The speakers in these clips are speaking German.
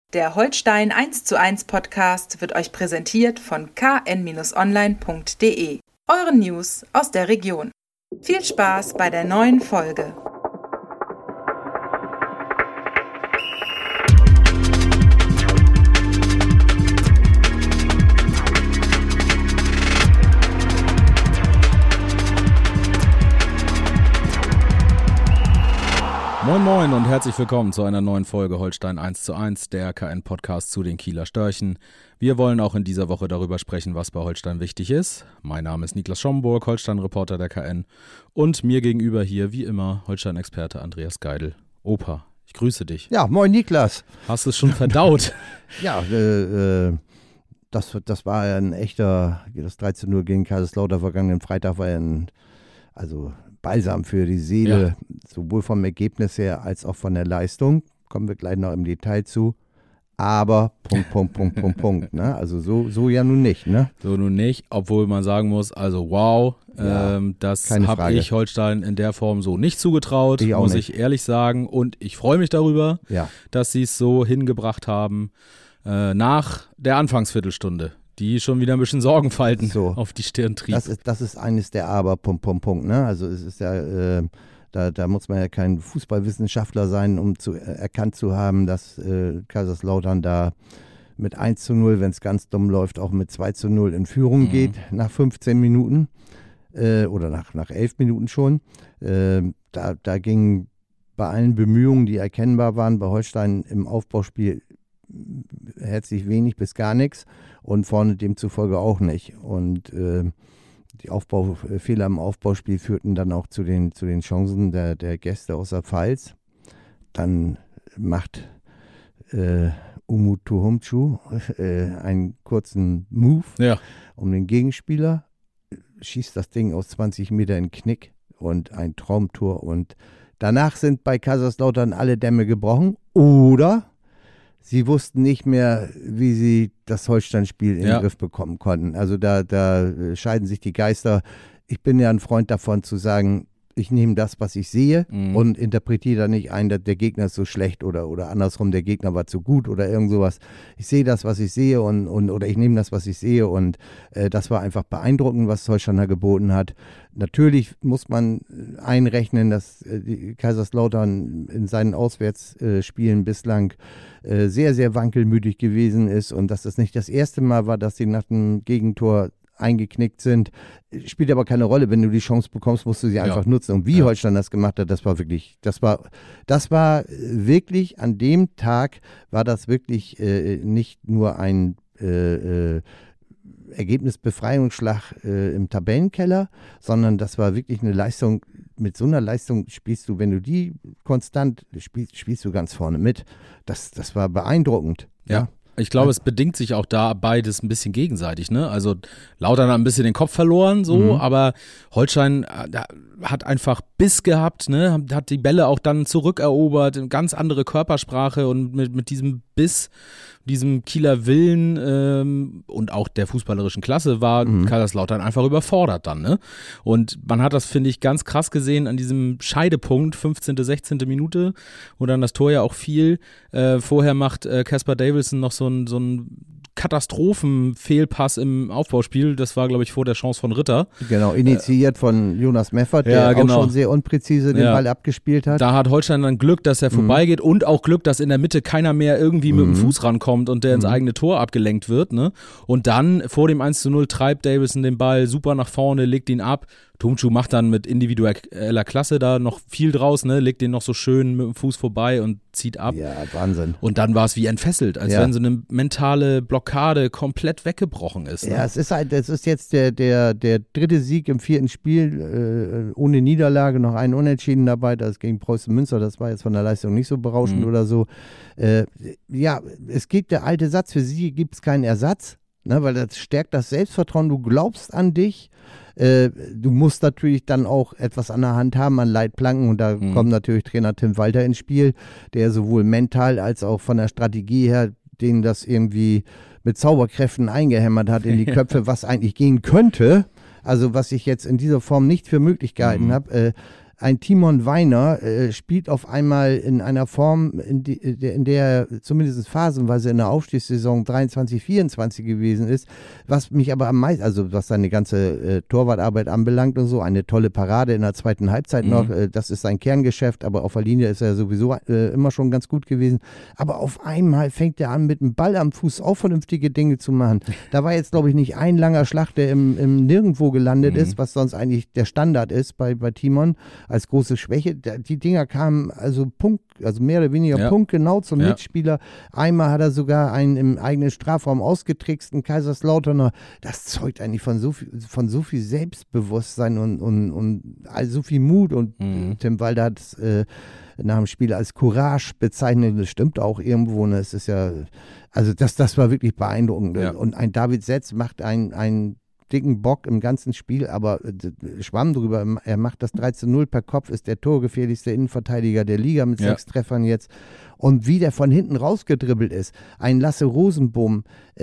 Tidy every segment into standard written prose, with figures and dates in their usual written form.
Der Holstein 1:1 Podcast wird euch präsentiert von kn-online.de, euren News aus der Region. Viel Spaß bei der neuen Folge. Moin Moin und herzlich willkommen zu einer neuen Folge Holstein 1:1, der KN-Podcast zu den Kieler Störchen. Wir wollen auch in dieser Woche darüber sprechen, was bei Holstein wichtig ist. Mein Name ist Niklas Schomburg, Holstein-Reporter der KN. Und mir gegenüber hier, wie immer, Holstein-Experte Andreas Geidel. Opa, ich grüße dich. Ja, moin Niklas. Hast du es schon verdaut? Ja, das war ja ein echter, das 3:0 gegen Kaiserslautern vergangenen Freitag war ja Balsam für die Seele, sowohl vom Ergebnis her als auch von der Leistung. Kommen wir gleich noch im Detail zu. Aber Punkt. Ne? Also so ja nun nicht. Ne? So nun nicht, obwohl man sagen muss, also wow, Ja, das keine habe Frage. ich Holstein in der Form so nicht zugetraut, Ich auch muss nicht. ich ehrlich sagen. Und ich freue mich darüber, Ja, dass sie es so hingebracht haben, nach der Anfangsviertelstunde, die schon wieder ein bisschen Sorgenfalten So. auf die Stirn trieb. das ist eines der Aber Punkt. Ne? Also es ist ja, da muss man ja kein Fußballwissenschaftler sein, um erkannt zu haben, dass Kaiserslautern da mit 1:0, wenn es ganz dumm läuft, auch mit 2:0 in Führung geht nach 15 Minuten oder nach 11 Minuten schon. Da ging bei allen Bemühungen, die erkennbar waren, bei Holstein im Aufbauspiel herzlich wenig bis gar nichts und vorne demzufolge auch nicht. Und die Fehler im Aufbauspiel führten dann auch zu den Chancen der Gäste aus der Pfalz. Dann macht Umut Tuhumcu einen kurzen Move um den Gegenspieler, schießt das Ding aus 20 Meter in den Knick und ein Traumtor. Und danach sind bei Kaiserslautern alle Dämme gebrochen oder sie wussten nicht mehr, wie sie das Holstein-Spiel in den Griff bekommen konnten. Also da scheiden sich die Geister. Ich bin ja ein Freund davon zu sagen, ich nehme das, was ich sehe und interpretiere da nicht ein, der Gegner ist so schlecht oder andersrum, der Gegner war zu gut oder irgend sowas. Ich sehe das, was ich sehe oder ich nehme das, was ich sehe und das war einfach beeindruckend, was Holstein da geboten hat. Natürlich muss man einrechnen, dass Kaiserslautern in seinen Auswärtsspielen bislang sehr, sehr wankelmütig gewesen ist und dass das nicht das erste Mal war, dass sie nach dem Gegentor eingeknickt sind. Spielt aber keine Rolle. Wenn du die Chance bekommst, musst du sie einfach nutzen. Und wie Holstein das gemacht hat, das war wirklich an dem Tag, war das wirklich nicht nur ein Ergebnisbefreiungsschlag im Tabellenkeller, sondern das war wirklich eine Leistung. Mit so einer Leistung spielst du, wenn du die konstant spielst du ganz vorne mit. Das war beeindruckend. Ja. Ich glaube, es bedingt sich auch da beides ein bisschen gegenseitig, ne? Also Lautern hat ein bisschen den Kopf verloren, aber Holstein hat einfach Biss gehabt, ne? Hat die Bälle auch dann zurückerobert, ganz andere Körpersprache und mit diesem Biss, diesem Kieler Willen und auch der fußballerischen Klasse war Kaiserslautern einfach überfordert dann, ne? Und man hat das, finde ich, ganz krass gesehen an diesem Scheidepunkt, 15., 16. Minute, wo dann das Tor ja auch fiel. Vorher macht Casper Davidson noch so ein Katastrophenfehlpass im Aufbauspiel. Das war, glaube ich, vor der Chance von Ritter. Genau, initiiert von Jonas Meffert, der auch schon sehr unpräzise den Ball abgespielt hat. Da hat Holstein dann Glück, dass er vorbeigeht und auch Glück, dass in der Mitte keiner mehr irgendwie mit dem Fuß rankommt und der ins eigene Tor abgelenkt wird. Ne? Und dann vor dem 1:0 treibt Davidson den Ball super nach vorne, legt ihn ab. Tuhumcu macht dann mit individueller Klasse da noch viel draus, ne? Legt den noch so schön mit dem Fuß vorbei und zieht ab. Ja, Wahnsinn. Und dann war es wie entfesselt, als wenn so eine mentale Blockade komplett weggebrochen ist. Ne? Ja, es ist jetzt der dritte Sieg im 4. Spiel, ohne Niederlage, noch ein Unentschieden dabei, das gegen Preußen Münster, das war jetzt von der Leistung nicht so berauschend oder so. Es gibt der alte Satz, für sie gibt es keinen Ersatz, ne, weil das stärkt das Selbstvertrauen, du glaubst an dich. Du musst natürlich dann auch etwas an der Hand haben, an Leitplanken und da kommt natürlich Trainer Tim Walter ins Spiel, der sowohl mental als auch von der Strategie her denen das irgendwie mit Zauberkräften eingehämmert hat in die Köpfe, was eigentlich gehen könnte, also was ich jetzt in dieser Form nicht für möglich gehalten habe. ein Timon Weiner spielt auf einmal in einer Form, in der zumindest phasenweise in der Aufstiegssaison 23, 24 gewesen ist, was mich aber am meisten, also was seine ganze Torwartarbeit anbelangt und so, eine tolle Parade in der zweiten Halbzeit noch, das ist sein Kerngeschäft, aber auf der Linie ist er sowieso immer schon ganz gut gewesen. Aber auf einmal fängt er an, mit dem Ball am Fuß auch vernünftige Dinge zu machen. Da war jetzt, glaube ich, nicht ein langer Schlag, der im Nirgendwo gelandet ist, was sonst eigentlich der Standard ist bei Timon als große Schwäche. Die Dinger kamen also mehr oder weniger punktgenau zum Mitspieler. Einmal hat er sogar einen im eigenen Strafraum ausgetricksten Kaiserslauterner. Das zeugt eigentlich von so viel Selbstbewusstsein und so viel Mut. Und Tim Walter hat es nach dem Spiel als Courage bezeichnet. Das stimmt auch irgendwo. Ne? Es ist ja, also das war wirklich beeindruckend. Ja. Und ein David Setz macht einen dicken Bock im ganzen Spiel, aber schwamm drüber. Er macht das 3:0 per Kopf, ist der torgefährlichste Innenverteidiger der Liga mit 6 Treffern jetzt. Und wie der von hinten rausgedribbelt ist, ein Lasse Rosenbohm,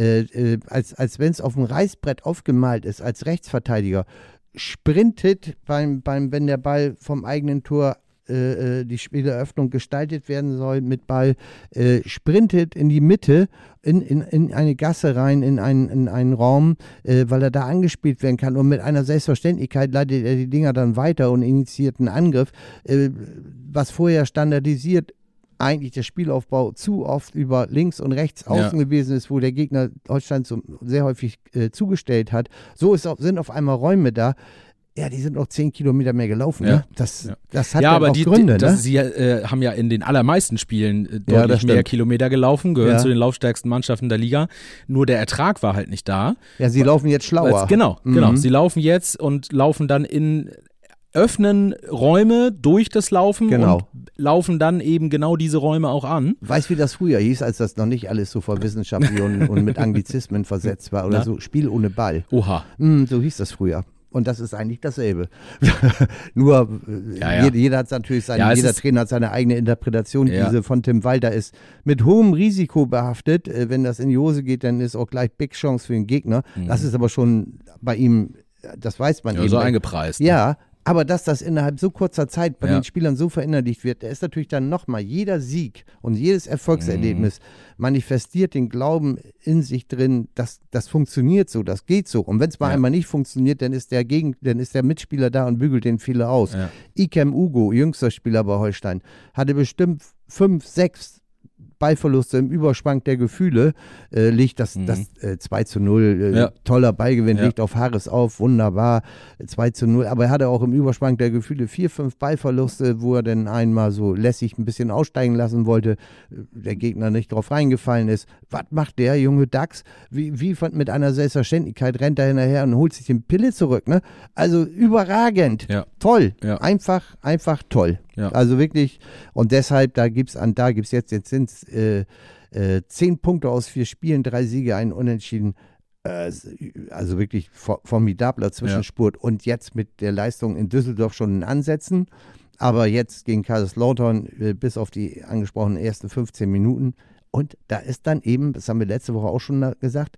als wenn es auf dem Reißbrett aufgemalt ist, als Rechtsverteidiger, sprintet wenn der Ball vom eigenen Tor die Spieleröffnung gestaltet werden soll mit Ball, sprintet in die Mitte, in eine Gasse rein, in einen Raum, weil er da angespielt werden kann und mit einer Selbstverständlichkeit leitet er die Dinger dann weiter und initiiert einen Angriff, was vorher standardisiert eigentlich der Spielaufbau zu oft über links und rechts außen gewesen ist, wo der Gegner Holstein sehr häufig zugestellt hat. So sind auf einmal Räume da. Ja, die sind noch 10 Kilometer mehr gelaufen. Ne? Das hat ja aber auch Gründe. Sie haben ja in den allermeisten Spielen deutlich mehr Kilometer gelaufen, gehören zu den laufstärksten Mannschaften der Liga. Nur der Ertrag war halt nicht da. Ja, sie laufen jetzt schlauer. Genau. Sie laufen jetzt und laufen dann öffnen Räume durch das Laufen und laufen dann eben genau diese Räume auch an. Weißt du, wie das früher hieß, als das noch nicht alles so verwissenschaftlich und mit Anglizismen versetzt war oder so? Spiel ohne Ball. Oha. So hieß das früher. Und das ist eigentlich dasselbe. Nur jeder hat natürlich jeder Trainer hat seine eigene Interpretation. Diese von Tim Walter ist mit hohem Risiko behaftet. Wenn das in die Hose geht, dann ist auch gleich Big Chance für den Gegner. Das ist aber schon bei ihm, das weiß man eben. So eingepreist. Ja, aber dass das innerhalb so kurzer Zeit bei den Spielern so verinnerlicht wird, da ist natürlich dann nochmal jeder Sieg und jedes Erfolgserlebnis manifestiert den Glauben in sich drin, dass das funktioniert so, das geht so. Und wenn es mal einmal nicht funktioniert, dann ist der Mitspieler da und bügelt den Fehler aus. Ja. Ikem Ugo, jüngster Spieler bei Holstein, hatte bestimmt 5, 6 Ballverluste im Überschwang der Gefühle, liegt das 2:0, toller Ballgewinn, liegt auf Harris auf, wunderbar, 2:0, aber er hatte auch im Überschwang der Gefühle 4, 5 Ballverluste, wo er dann einmal so lässig ein bisschen aussteigen lassen wollte, der Gegner nicht drauf reingefallen ist. Was macht der junge Dachs? Wie mit einer Selbstverständlichkeit rennt er hinterher und holt sich den Pille zurück, ne? Also überragend, toll, einfach toll. Ja. Also wirklich, und deshalb, da gibt's jetzt sind es 10 Punkte aus 4 Spielen, 3 Siege, ein Unentschieden. Also wirklich formidabler Zwischenspurt und jetzt mit der Leistung in Düsseldorf schon in Ansätzen. Aber jetzt gegen Kaiserslautern bis auf die angesprochenen ersten 15 Minuten. Und da ist dann eben, das haben wir letzte Woche auch schon gesagt,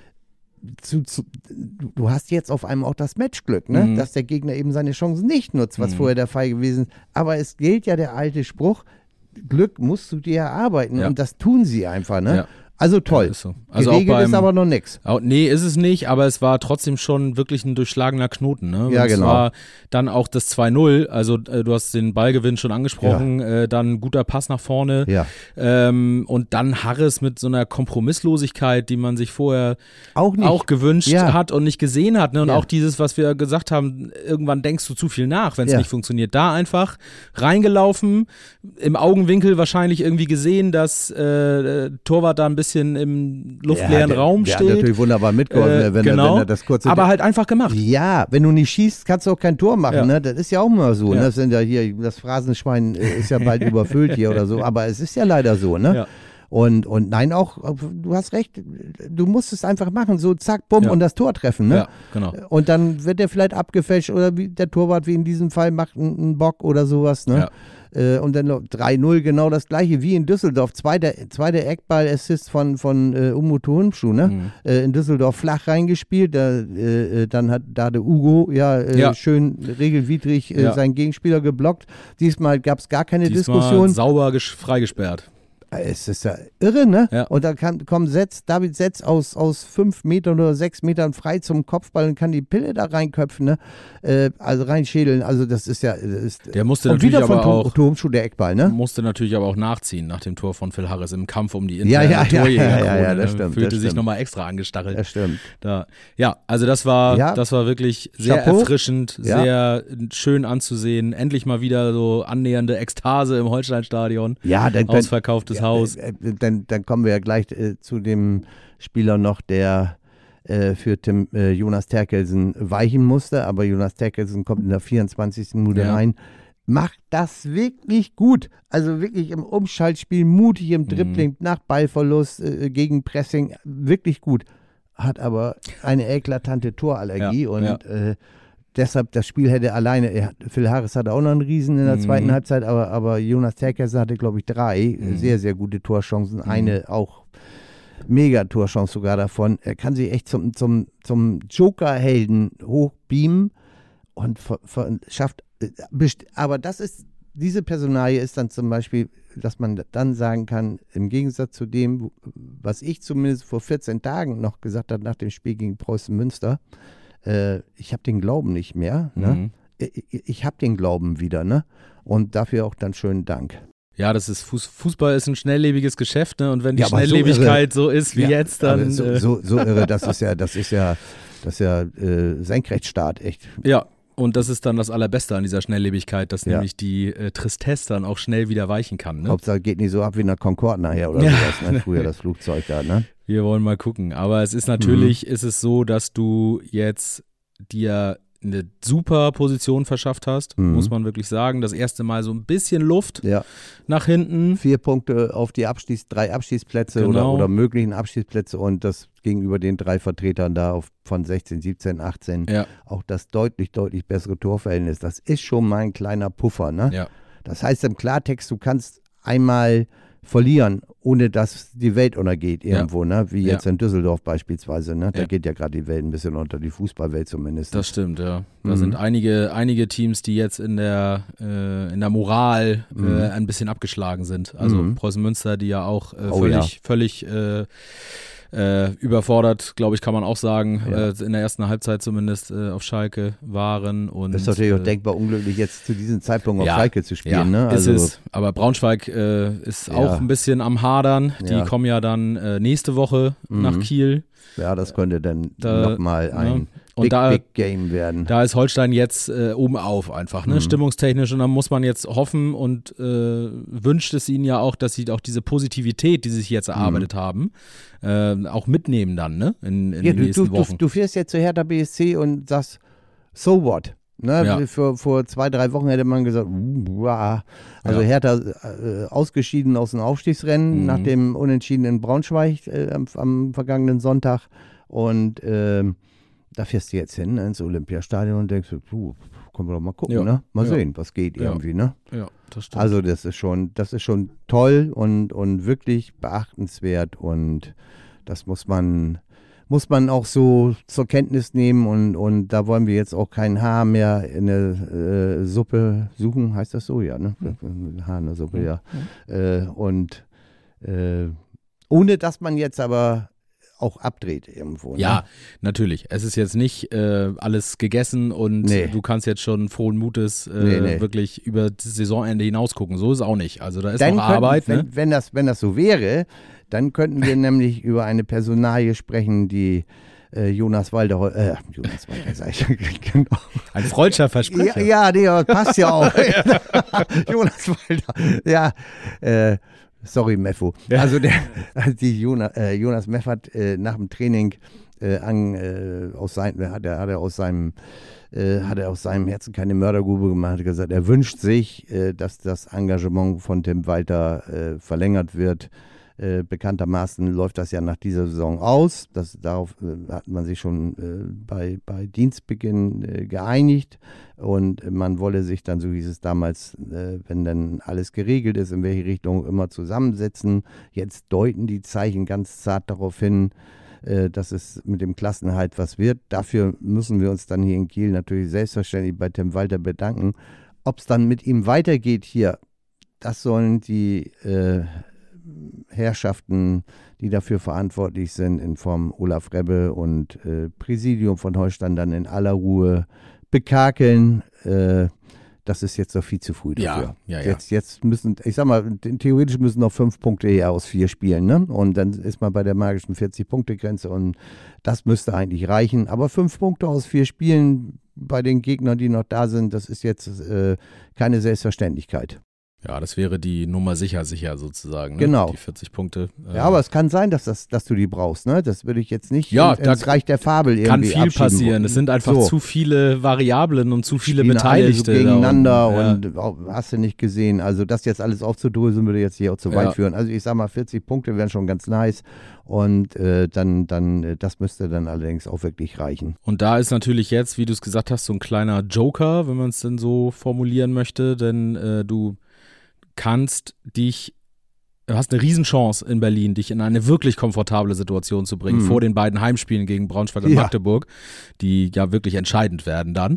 du hast jetzt auf einmal auch das Matchglück, ne? Dass der Gegner eben seine Chancen nicht nutzt, was vorher der Fall gewesen ist. Aber es gilt ja der alte Spruch, Glück musst du dir erarbeiten und das tun sie einfach, ne? Ja. Also toll. Ja, ist so. Also geregelt ist aber noch nichts. Nee, ist es nicht, aber es war trotzdem schon wirklich ein durchschlagener Knoten. Ne? Ja, genau. Es war dann auch das 2:0, also du hast den Ballgewinn schon angesprochen, dann guter Pass nach vorne und dann Harris mit so einer Kompromisslosigkeit, die man sich vorher auch gewünscht hat und nicht gesehen hat. Ne? Und auch dieses, was wir gesagt haben, irgendwann denkst du zu viel nach, wenn es nicht funktioniert. Da einfach reingelaufen, im Augenwinkel wahrscheinlich irgendwie gesehen, dass Torwart da ein bisschen im luftleeren Raum steht. Der hat natürlich wunderbar mitgeholfen, wenn er das kurze... Aber halt einfach gemacht. Ja, wenn du nicht schießt, kannst du auch kein Tor machen. Ne? Das ist ja auch immer so. Ne? Das Phrasenschwein ist ja bald überfüllt hier oder so, aber es ist ja leider so. Ne? Ja. Und nein, auch, du hast recht, du musst es einfach machen, so zack, bumm und das Tor treffen. Ne? Ja, genau. Und dann wird der vielleicht abgefälscht oder der Torwart wie in diesem Fall macht einen Bock oder sowas. Ne? Und dann 3-0, genau das gleiche wie in Düsseldorf. Zweiter Eckball-Assist von Umut Hundschuh, ne? In Düsseldorf flach reingespielt. Dann hat da der Ugo schön regelwidrig seinen Gegenspieler geblockt. Diesmal gab es gar keine Diskussion. Sauber freigesperrt. Es ist ja irre, ne? Ja. Und dann kommt David Setz aus 5 Metern oder 6 Metern frei zum Kopfball und kann die Pille da reinköpfen, ne? Also reinschädeln. Also das ist ja... Der musste und natürlich wieder von aber auch... Turmschuh der Eckball, ne? Musste natürlich aber auch nachziehen nach dem Tor von Phil Harris im Kampf um die interne Torjägerkrone. Ja, das stimmt. Fühlte sich nochmal extra angestachelt. Das stimmt. Ja, also das war wirklich sehr Chapeau. Erfrischend, sehr schön anzusehen. Endlich mal wieder so annähernde Ekstase im Holsteinstadion. Ja, ausverkauftes Haus. Dann kommen wir ja gleich zu dem Spieler noch, der für Jonas Terkelsen weichen musste, aber Jonas Terkelsen kommt in der 24. Minute rein. Macht das wirklich gut. Also wirklich im Umschaltspiel, mutig im Dribbling, nach Ballverlust, gegen Pressing, wirklich gut. Hat aber eine eklatante Torallergie deshalb, das Spiel hätte alleine, Phil Harris hatte auch noch einen Riesen in der zweiten Halbzeit, aber Jonas Terkelsen hatte, glaube ich, 3 sehr, sehr gute Torchancen. Eine auch Mega-Torchance sogar davon. Er kann sich echt zum Joker-Helden hochbeamen und schafft, aber diese Personalie ist dann zum Beispiel, dass man dann sagen kann, im Gegensatz zu dem, was ich zumindest vor 14 Tagen noch gesagt habe nach dem Spiel gegen Preußen Münster, ich habe den Glauben nicht mehr. Ne? Ich habe den Glauben wieder. Ne? Und dafür auch dann schönen Dank. Ja, das ist Fußball ist ein schnelllebiges Geschäft, ne? Und wenn die Schnelllebigkeit so ist wie jetzt, dann. So irre, das ist ja Senkrechtstart, echt. Ja, und das ist dann das Allerbeste an dieser Schnelllebigkeit, dass nämlich die Tristesse dann auch schnell wieder weichen kann. Ne? Hauptsache geht nicht so ab wie in der Concorde nachher oder sowas, ne? Früher das Flugzeug da, ne? Wir wollen mal gucken. Aber es ist natürlich, ist es so, dass du jetzt dir eine super Position verschafft hast, muss man wirklich sagen. Das erste Mal so ein bisschen Luft nach hinten. 4 Punkte auf die 3 Abstiegsplätze oder möglichen Abstiegsplätze und das gegenüber den 3 Vertretern da von 16, 17, 18 auch das deutlich, deutlich bessere Torverhältnis. Das ist schon mal ein kleiner Puffer. Ne? Ja. Das heißt im Klartext, du kannst einmal verlieren, ohne dass die Welt untergeht irgendwo, ne? Wie jetzt in Düsseldorf beispielsweise. Ne? Da geht ja gerade die Welt ein bisschen unter, die Fußballwelt zumindest. Das stimmt, ja. Da sind einige Teams, die jetzt in der Moral ein bisschen abgeschlagen sind. Also Preußen Münster, die ja auch völlig überfordert, glaube ich, kann man auch sagen, in der ersten Halbzeit zumindest auf Schalke waren. Und das ist natürlich auch denkbar unglücklich, jetzt zu diesem Zeitpunkt auf Schalke zu spielen. Ne? Also, ist es. Aber Braunschweig ist auch ein bisschen am Hadern. Die kommen ja dann nächste Woche nach Kiel. Ja, das könnte dann nochmal ein Big Game werden. Da ist Holstein jetzt oben auf einfach, ne? Stimmungstechnisch. Und dann muss man jetzt hoffen und wünscht es ihnen ja auch, dass sie auch diese Positivität, die sie sich jetzt erarbeitet haben, auch mitnehmen dann, ne? In den nächsten Wochen. Du fährst jetzt zu Hertha BSC und sagst, so what? Ne? Vor 2-3 Wochen hätte man gesagt, also Hertha ausgeschieden aus dem Aufstiegsrennen nach dem Unentschieden in Braunschweig am vergangenen Sonntag und da fährst du jetzt hin ins Olympiastadion und denkst, können wir doch mal gucken, ne? Mal sehen, was geht irgendwie, ne? Ja, das stimmt. Also das ist schon toll und wirklich beachtenswert und das muss man auch so zur Kenntnis nehmen und da wollen wir jetzt auch kein Haar mehr in der Suppe suchen, heißt das so? Ja, ne? Haar in der Suppe, ja. Und ohne dass man jetzt aber auch abdreht irgendwo. Ne? Ja, natürlich. Es ist jetzt nicht alles gegessen und du kannst jetzt schon frohen Mutes wirklich über das Saisonende hinaus gucken. So ist es auch nicht. Also da ist noch Arbeit. Wenn das so wäre, dann könnten wir nämlich über eine Personalie sprechen, die Jonas Walter, sag ich, genau. Ein freudscher Versprecher. Ja, passt ja auch. Jonas Walter, sorry, Meffo. Also Jonas Meff hat nach dem Training hat er aus seinem Herzen keine Mördergrube gemacht, hat gesagt, er wünscht sich, dass das Engagement von Tim Walter verlängert wird. Bekanntermaßen läuft das ja nach dieser Saison aus. Darauf hat man sich schon bei Dienstbeginn geeinigt und man wolle sich dann, so hieß es damals, wenn dann alles geregelt ist, in welche Richtung immer zusammensetzen. Jetzt deuten die Zeichen ganz zart darauf hin, dass es mit dem Klassenerhalt was wird. Dafür müssen wir uns dann hier in Kiel natürlich selbstverständlich bei Tim Walter bedanken. Ob es dann mit ihm weitergeht hier, das sollen die Herrschaften, die dafür verantwortlich sind, in Form Olaf Rebbe und Präsidium von Holstein dann in aller Ruhe bekakeln. Das ist jetzt noch viel zu früh dafür. Ja. Jetzt müssen, ich sag mal, theoretisch müssen noch 5 Punkte her aus 4 Spielen, ne? Und dann ist man bei der magischen 40-Punkte-Grenze und das müsste eigentlich reichen. Aber 5 Punkte aus 4 Spielen bei den Gegnern, die noch da sind, das ist jetzt keine Selbstverständlichkeit. Ja, das wäre die Nummer sicher sozusagen. Ne? Genau. Die 40 Punkte. Ja, aber es kann sein, dass du die brauchst. Ne? Das würde ich jetzt nicht ins Reich der Fabel irgendwie kann viel abschieben passieren. wollen. Es sind einfach zu viele Variablen und zu viele Spielen Beteiligte. alle so gegeneinander und hast du nicht gesehen. Also das jetzt alles aufzudröseln, würde jetzt hier auch zu weit führen. Also ich sag mal, 40 Punkte wären schon ganz nice. Und dann das müsste dann allerdings auch wirklich reichen. Und da ist natürlich jetzt, wie du es gesagt hast, so ein kleiner Joker, wenn man es denn so formulieren möchte, denn du hast eine Riesenchance in Berlin, dich in eine wirklich komfortable Situation zu bringen, vor den beiden Heimspielen gegen Braunschweig und Magdeburg, die ja wirklich entscheidend werden dann.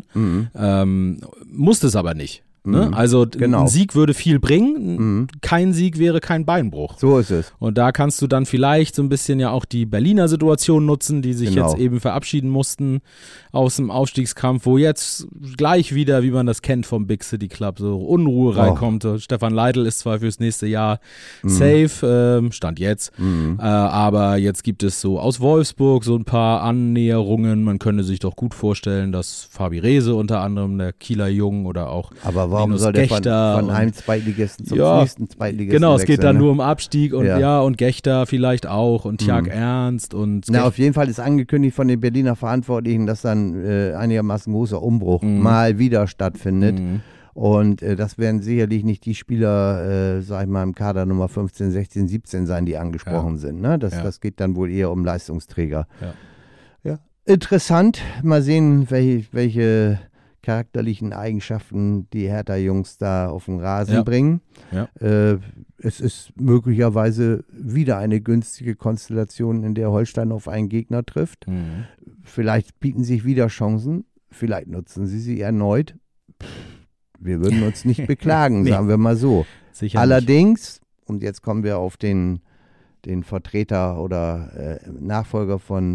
Musst es aber nicht. Ne? Also ein Sieg würde viel bringen, kein Sieg wäre kein Beinbruch. So ist es. Und da kannst du dann vielleicht so ein bisschen ja auch die Berliner Situation nutzen, die sich jetzt eben verabschieden mussten aus dem Aufstiegskampf, wo jetzt gleich wieder, wie man das kennt vom Big City Club, so Unruhe reinkommt. Stefan Leitl ist zwar fürs nächste Jahr safe, Stand jetzt, aber jetzt gibt es so aus Wolfsburg so ein paar Annäherungen. Man könnte sich doch gut vorstellen, dass Fabi Rehse unter anderem, der Kieler Jung oder auch aber warum soll der von einem Zweitligisten zum nächsten Zweitligisten genau, es geht wechseln, dann nur um Abstieg und und Gächter vielleicht auch und Tjag Ernst und auf jeden Fall ist angekündigt von den Berliner Verantwortlichen, dass dann einigermaßen großer Umbruch mal wieder stattfindet. Und das werden sicherlich nicht die Spieler, sag ich mal, im Kader Nummer 15, 16, 17 sein, die angesprochen sind. Ne? Das geht dann wohl eher um Leistungsträger. Ja. Interessant. Mal sehen, welche charakterlichen Eigenschaften die Hertha-Jungs da auf den Rasen bringen. Ja. Es ist möglicherweise wieder eine günstige Konstellation, in der Holstein auf einen Gegner trifft. Vielleicht bieten sich wieder Chancen, vielleicht nutzen sie erneut. Wir würden uns nicht beklagen, sagen wir mal so. Sicher Allerdings, und jetzt kommen wir auf den Vertreter oder Nachfolger von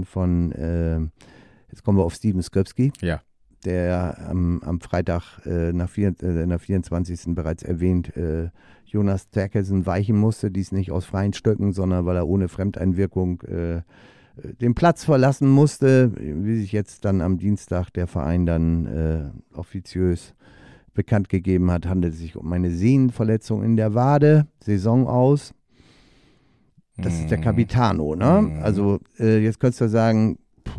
jetzt kommen wir auf Steven Skripski. Ja. Der am Freitag in der 24. bereits erwähnt Jonas Terkelsen weichen musste, dies nicht aus freien Stücken, sondern weil er ohne Fremdeinwirkung den Platz verlassen musste, wie sich jetzt dann am Dienstag der Verein dann offiziös bekannt gegeben hat, handelt es sich um eine Sehnenverletzung in der Wade, Saison aus. Das ist der Capitano, ne? Also jetzt könntest du sagen,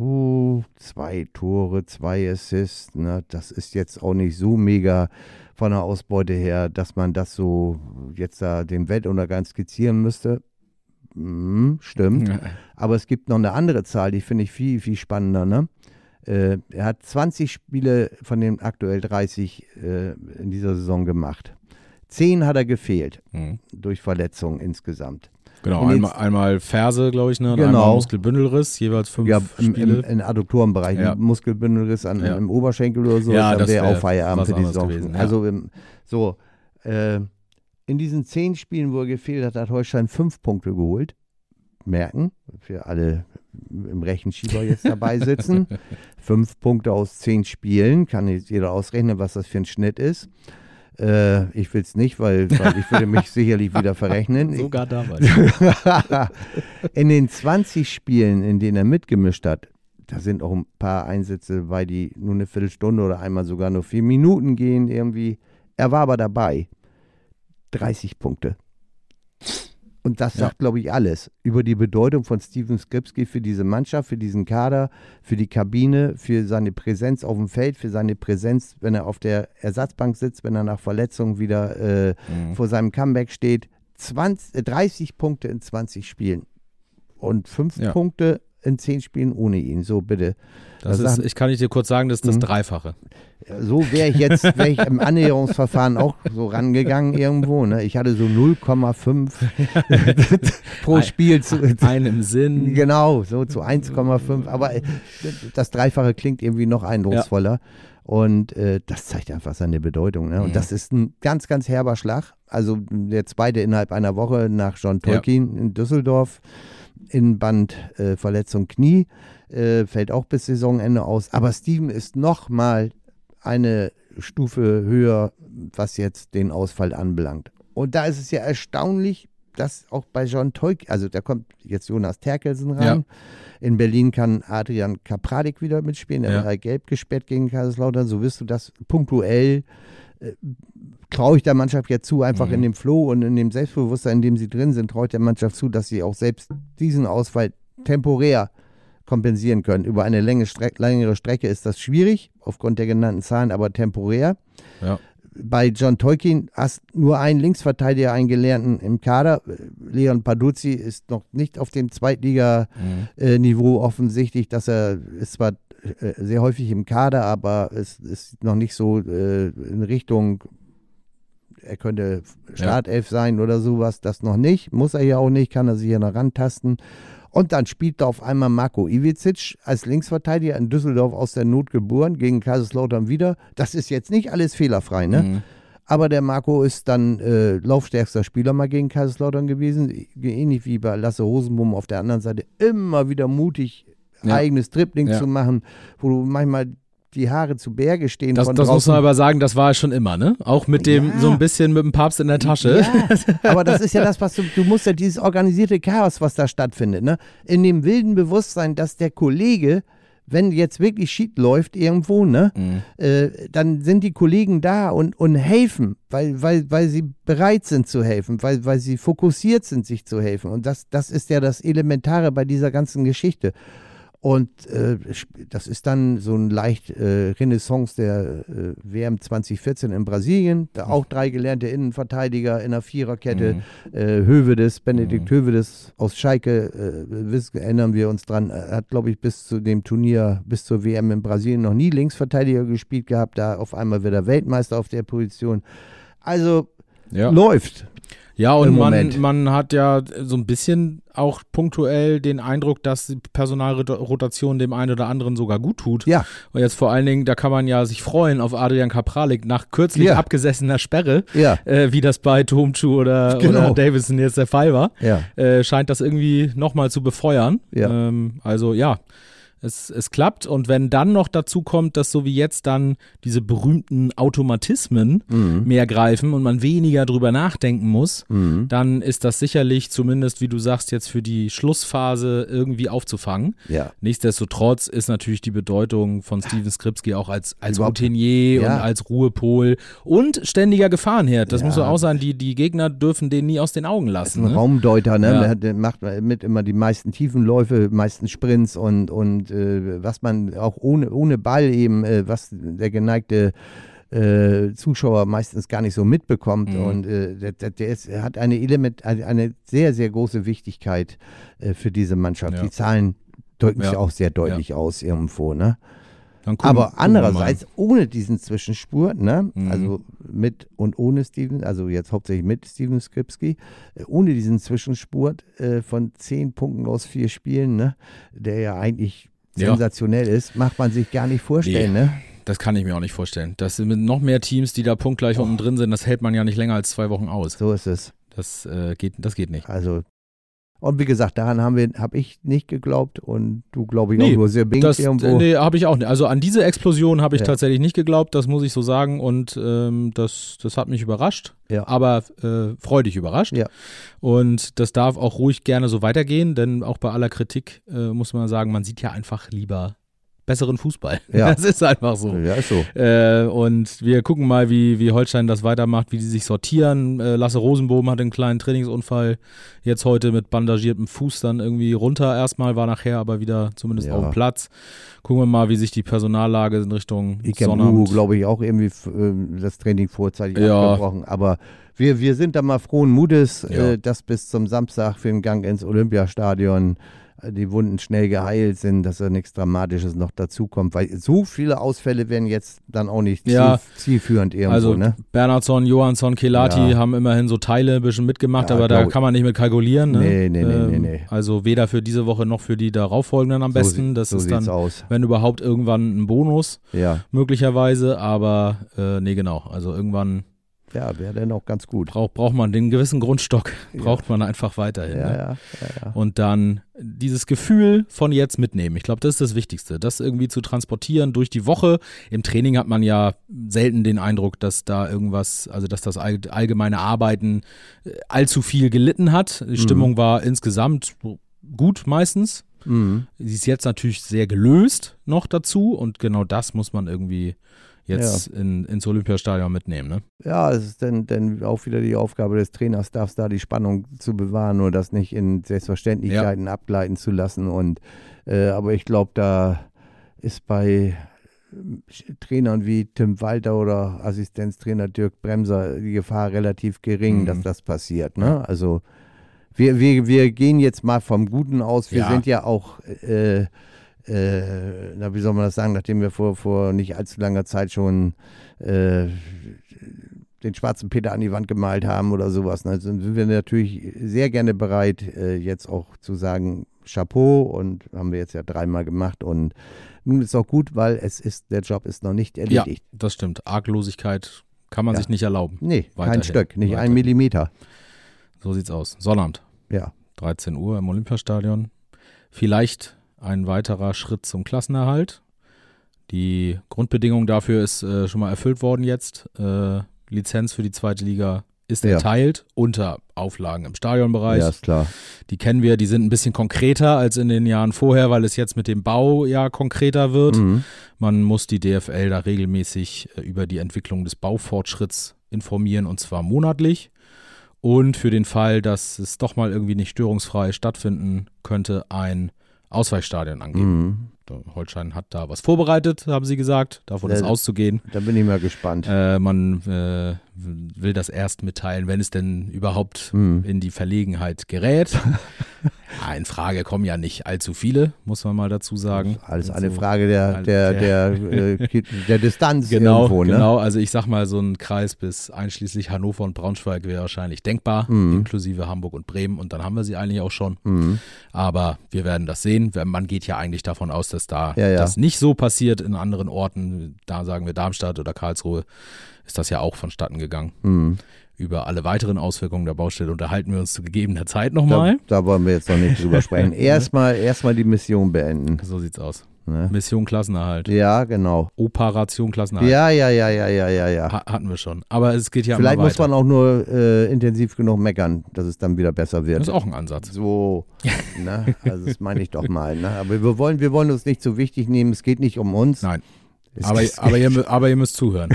2 Tore, 2 Assists, ne? Das ist jetzt auch nicht so mega von der Ausbeute her, dass man das so jetzt da den Weltuntergang skizzieren müsste. Stimmt. Aber es gibt noch eine andere Zahl, die finde ich viel, viel spannender, ne? Er hat 20 Spiele von den aktuell 30 in dieser Saison gemacht. 10 hat er gefehlt durch Verletzungen insgesamt. Genau, einmal Ferse, glaube ich, ne? Einmal Muskelbündelriss, jeweils 5 Spiele. Im Adduktorenbereich, Muskelbündelriss im Oberschenkel oder so, dann wäre auch Feierabend für die Saison. Gewesen, Also in diesen 10 Spielen, wo er gefehlt hat, hat Holstein 5 Punkte geholt. Merken, für alle im Rechenschieber jetzt dabei sitzen. 5 Punkte aus 10 Spielen, kann jetzt jeder ausrechnen, was das für ein Schnitt ist. Ich will es nicht, weil ich würde mich sicherlich wieder verrechnen. Sogar damals. In den 20 Spielen, in denen er mitgemischt hat, da sind auch ein paar Einsätze, weil die nur eine Viertelstunde oder einmal sogar nur 4 Minuten gehen irgendwie. Er war aber dabei. 30 Punkte. Und das sagt, glaube ich, alles über die Bedeutung von Steven Skripski für diese Mannschaft, für diesen Kader, für die Kabine, für seine Präsenz auf dem Feld, für seine Präsenz, wenn er auf der Ersatzbank sitzt, wenn er nach Verletzung wieder vor seinem Comeback steht. 30 Punkte in 20 Spielen und 5 Ja. Punkte in 10 Spielen ohne ihn. So bitte. Ich kann dir kurz sagen, das ist das Dreifache. So wäre ich im Annäherungsverfahren auch so rangegangen irgendwo. Ne? Ich hatte so 0,5 pro Spiel. Einem Sinn. Genau, so zu 1,5. Aber das Dreifache klingt irgendwie noch eindrucksvoller. Und das zeigt einfach seine Bedeutung. Ne? Und das ist ein ganz, ganz herber Schlag. Also der zweite innerhalb einer Woche nach John Tolkien in Düsseldorf. Innenbandverletzung Knie, fällt auch bis Saisonende aus. Aber Steven ist nochmal eine Stufe höher, was jetzt den Ausfall anbelangt. Und da ist es ja erstaunlich, dass auch bei John Tolkien, also da kommt jetzt Jonas Terkelsen rein. Ja. In Berlin kann Adrian Kapradik wieder mitspielen. Er war gelb gesperrt gegen Kaiserslautern. So wirst du das punktuell traue ich der Mannschaft jetzt zu, einfach in dem Flow und in dem Selbstbewusstsein, in dem sie drin sind, traue ich der Mannschaft zu, dass sie auch selbst diesen Ausfall temporär kompensieren können. Über eine längere Strecke ist das schwierig, aufgrund der genannten Zahlen, aber temporär. Ja. Bei John Tolkien hast nur einen Linksverteidiger, einen Gelernten im Kader. Leon Paduzzi ist noch nicht auf dem Zweitliga-Niveau offensichtlich, dass er ist zwar sehr häufig im Kader, aber es ist noch nicht so in Richtung, er könnte Startelf sein oder sowas, das noch nicht, muss er ja auch nicht, kann er sich ja noch rantasten. Und dann spielt da auf einmal Marko Ivičić als Linksverteidiger in Düsseldorf aus der Not geboren, gegen Kaiserslautern wieder. Das ist jetzt nicht alles fehlerfrei, ne? Aber der Marco ist dann laufstärkster Spieler mal gegen Kaiserslautern gewesen, ähnlich wie bei Lasse Hosenboom auf der anderen Seite, immer wieder mutig eigenes Dribbling zu machen, wo du manchmal die Haare zu Berge stehen. Das muss man aber sagen, das war schon immer, ne? Auch mit dem, so ein bisschen mit dem Papst in der Tasche. Ja, aber das ist ja das, was du musst ja dieses organisierte Chaos, was da stattfindet, ne? In dem wilden Bewusstsein, dass der Kollege, wenn jetzt wirklich Schied läuft irgendwo, ne, dann sind die Kollegen da und helfen, weil sie bereit sind zu helfen, weil sie fokussiert sind, sich zu helfen. Und das ist ja das Elementare bei dieser ganzen Geschichte. Und das ist dann so ein leicht Renaissance der WM 2014 in Brasilien. Da auch 3 gelernte Innenverteidiger in einer Viererkette. Hövedes, Benedikt Hövedes aus Schalke, erinnern wir uns dran, hat, glaube ich, bis zu dem Turnier, bis zur WM in Brasilien noch nie Linksverteidiger gespielt gehabt. Da auf einmal wird er Weltmeister auf der Position. Also läuft. Ja, und man hat ja so ein bisschen auch punktuell den Eindruck, dass die Personalrotation dem einen oder anderen sogar gut tut. Ja. Und jetzt vor allen Dingen, da kann man ja sich freuen auf Adrian Kapralik nach kürzlich abgesessener Sperre, wie das bei Tomcu oder Davison jetzt der Fall war. Ja. Scheint das irgendwie nochmal zu befeuern. Ja. Es klappt, und wenn dann noch dazu kommt, dass so wie jetzt dann diese berühmten Automatismen mehr greifen und man weniger drüber nachdenken muss, dann ist das sicherlich zumindest, wie du sagst, jetzt für die Schlussphase irgendwie aufzufangen. Ja. Nichtsdestotrotz ist natürlich die Bedeutung von Steven Skripski auch als Routinier und als Ruhepol und ständiger Gefahrenherd. Das muss auch sein, die Gegner dürfen den nie aus den Augen lassen. Das ist ein Raumdeuter, ne? Ja. Der macht mit immer die meisten Tiefenläufe, meisten Sprints und was man auch ohne Ball eben, was der geneigte Zuschauer meistens gar nicht so mitbekommt. Und er hat eine sehr, sehr große Wichtigkeit für diese Mannschaft. Ja. Die Zahlen drücken sich auch sehr deutlich aus irgendwo, ne? Aber andererseits ohne diesen Zwischenspurt, ne? Also mit und ohne Steven, also jetzt hauptsächlich mit Steven Skripski, ohne diesen Zwischenspurt von 10 Punkten aus 4 Spielen, ne? Der ja eigentlich sensationell ist, macht man sich gar nicht vorstellen, ne? Das kann ich mir auch nicht vorstellen. Das sind noch mehr Teams, die da punktgleich unten drin sind, das hält man ja nicht länger als 2 Wochen aus. So ist es. Das geht nicht. Also, und wie gesagt, daran habe ich nicht geglaubt und du, glaube ich, auch nur sehr bedingt irgendwo. Nee, habe ich auch nicht. Also an diese Explosion habe ich tatsächlich nicht geglaubt, das muss ich so sagen, und das hat mich überrascht, aber freudig überrascht. Ja. Und das darf auch ruhig gerne so weitergehen, denn auch bei aller Kritik muss man sagen, man sieht ja einfach lieber besseren Fußball. Ja. Das ist einfach so. Ja, ist so. Und wir gucken mal, wie Holstein das weitermacht, wie die sich sortieren. Lasse Rosenbohm hatte einen kleinen Trainingsunfall. Jetzt heute mit bandagiertem Fuß dann irgendwie runter erstmal, war nachher aber wieder zumindest auf dem Platz. Gucken wir mal, wie sich die Personallage in Richtung Sonnabend. glaube ich, auch irgendwie das Training vorzeitig abgebrochen. Aber Wir sind da mal frohen Mutes, dass bis zum Samstag für den Gang ins Olympiastadion die Wunden schnell geheilt sind, dass da nichts Dramatisches noch dazukommt, weil so viele Ausfälle werden jetzt dann auch nicht zielführend irgendwo. Also ne? Bernhardsson, Johansson, Kelati haben immerhin so Teile ein bisschen mitgemacht, aber da kann man nicht mit kalkulieren. Ne? Nee. Also weder für diese Woche noch für die darauffolgenden am besten. Das ist dann, wenn überhaupt, irgendwann ein Bonus möglicherweise, aber genau, also irgendwann wäre dann auch ganz gut. Braucht man den gewissen Grundstock, braucht man einfach weiterhin. Ja. Und dann dieses Gefühl von jetzt mitnehmen. Ich glaube, das ist das Wichtigste, das irgendwie zu transportieren durch die Woche. Im Training hat man ja selten den Eindruck, dass da irgendwas, also dass das allgemeine Arbeiten allzu viel gelitten hat. Die Stimmung war insgesamt gut meistens. Sie ist jetzt natürlich sehr gelöst noch dazu und genau das muss man irgendwie jetzt ins Olympiastadion mitnehmen, ne? Ja, es ist dann auch wieder die Aufgabe des Trainerstaffs, da die Spannung zu bewahren und das nicht in Selbstverständlichkeiten abgleiten zu lassen. Und aber ich glaube, da ist bei Trainern wie Tim Walter oder Assistenztrainer Dirk Bremser die Gefahr relativ gering, dass das passiert. Ne? Also wir gehen jetzt mal vom Guten aus. Wir sind ja auch wie soll man das sagen, nachdem wir vor nicht allzu langer Zeit schon den schwarzen Peter an die Wand gemalt haben oder sowas, ne, sind wir natürlich sehr gerne bereit, jetzt auch zu sagen, Chapeau, und haben wir jetzt ja 3-mal gemacht und nun ist auch gut, weil der Job ist noch nicht erledigt. Ja, das stimmt. Arglosigkeit kann man sich nicht erlauben. Nee, kein Stück, nicht 1 Millimeter. So sieht's aus. Sonnabend. Ja. 13 Uhr im Olympiastadion. Vielleicht ein weiterer Schritt zum Klassenerhalt. Die Grundbedingung dafür ist schon mal erfüllt worden jetzt. Lizenz für die zweite Liga ist erteilt unter Auflagen im Stadionbereich. Ja, ist klar. Die kennen wir, die sind ein bisschen konkreter als in den Jahren vorher, weil es jetzt mit dem Bau ja konkreter wird. Man muss die DFL da regelmäßig über die Entwicklung des Baufortschritts informieren, und zwar monatlich. Und für den Fall, dass es doch mal irgendwie nicht störungsfrei stattfinden könnte, ein Ausweichstadion angeben. Holstein hat da was vorbereitet, haben sie gesagt. Davon ist auszugehen. Da bin ich mal gespannt. Man will das erst mitteilen, wenn es denn überhaupt in die Verlegenheit gerät. In Frage kommen ja nicht allzu viele, muss man mal dazu sagen. Alles eine Frage der Distanz irgendwo. Ne? Genau, also ich sag mal, so ein Kreis bis einschließlich Hannover und Braunschweig wäre wahrscheinlich denkbar, inklusive Hamburg und Bremen, und dann haben wir sie eigentlich auch schon. Aber wir werden das sehen. Man geht ja eigentlich davon aus, dass das nicht so passiert in anderen Orten. Da sagen wir Darmstadt oder Karlsruhe, ist das ja auch vonstatten gegangen. Über alle weiteren Auswirkungen der Baustelle unterhalten wir uns zu gegebener Zeit nochmal. Da wollen wir jetzt noch nicht drüber sprechen. Erstmal die Mission beenden. So sieht's aus. Ne? Mission Klassenerhalt. Ja, genau. Operation Klassenerhalt. Ja. Hatten wir schon. Aber es geht ja vielleicht immer weiter. Muss man auch nur intensiv genug meckern, dass es dann wieder besser wird. Das ist auch ein Ansatz. So, ne? Also das meine ich doch mal. Ne? Aber wir wollen uns nicht so wichtig nehmen. Es geht nicht um uns. Nein. Aber ihr müsst zuhören.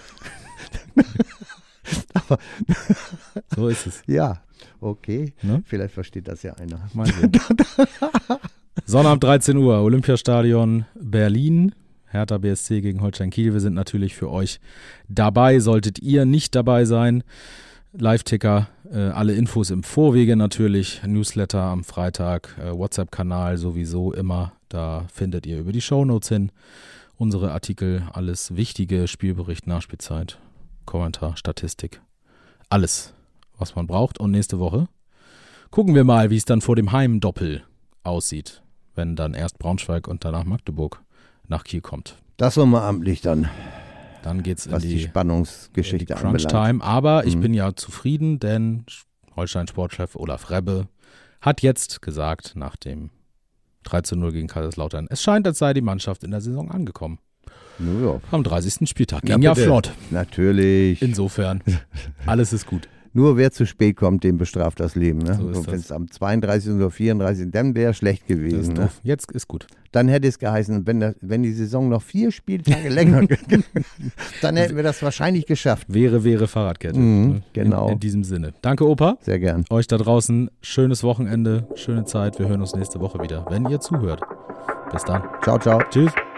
So ist es. Ja, okay. Ne? Vielleicht versteht das ja einer. Mal sehen. Sonnabend 13 Uhr, Olympiastadion Berlin. Hertha BSC gegen Holstein Kiel. Wir sind natürlich für euch dabei. Solltet ihr nicht dabei sein, Live-Ticker, alle Infos im Vorwege natürlich, Newsletter am Freitag, WhatsApp-Kanal sowieso immer. Da findet ihr über die Shownotes hin unsere Artikel, alles Wichtige, Spielbericht, Nachspielzeit, Kommentar, Statistik, alles, was man braucht. Und nächste Woche gucken wir mal, wie es dann vor dem Heimdoppel aussieht, wenn dann erst Braunschweig und danach Magdeburg nach Kiel kommt. Das nochmal amtlich dann. Dann geht es in die Spannungsgeschichte Crunch Time. Aber ich bin ja zufrieden, denn Holstein-Sportchef Olaf Rebbe hat jetzt gesagt, nach dem 13:0 gegen Kaiserslautern, es scheint, als sei die Mannschaft in der Saison angekommen. Ja. Am 30. Spieltag. Ging ja flott. Natürlich. Insofern, alles ist gut. Nur wer zu spät kommt, dem bestraft das Leben. Ne? So und wenn es am 32. oder 34. dann wäre schlecht gewesen. Das ist doof. Jetzt ist gut. Dann hätte es geheißen, wenn die Saison noch 4 Spieltage länger geht, dann hätten wir das wahrscheinlich geschafft. Wäre Fahrradkette. Genau. In diesem Sinne. Danke, Opa. Sehr gern. Euch da draußen schönes Wochenende, schöne Zeit. Wir hören uns nächste Woche wieder, wenn ihr zuhört. Bis dann. Ciao, ciao. Tschüss.